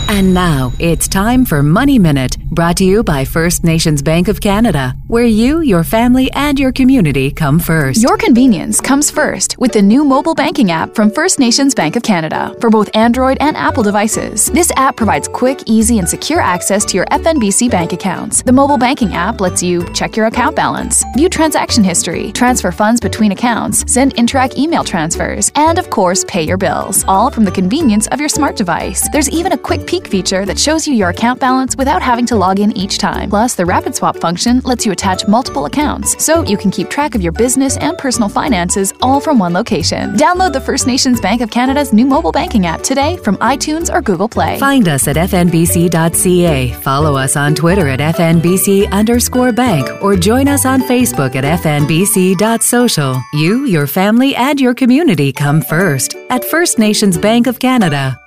And now it's time for Money Minute, brought to you by First Nations Bank of Canada, where you, your family, and your community come first. Your convenience comes first with the new mobile banking app from First Nations Bank of Canada for both Android and Apple devices. This app provides quick, easy, and secure access to your FNBC bank accounts. The mobile banking app lets you check your account balance, view transaction history, transfer funds between accounts, send Interac email transfers, and of course, pay your bills, all from the convenience of your smart device. There's even a quick peek feature that shows you your account balance without having to log in each time. Plus, the Rapid Swap function lets you attach multiple accounts, so you can keep track of your business and personal finances all from one location. Download the First Nations Bank of Canada's new mobile banking app today from iTunes or Google Play. Find us at fnbc.ca, follow us on Twitter at FNBC_bank, or join us on Facebook at fnbc.social. You, your family, and your community come first at First Nations Bank of Canada.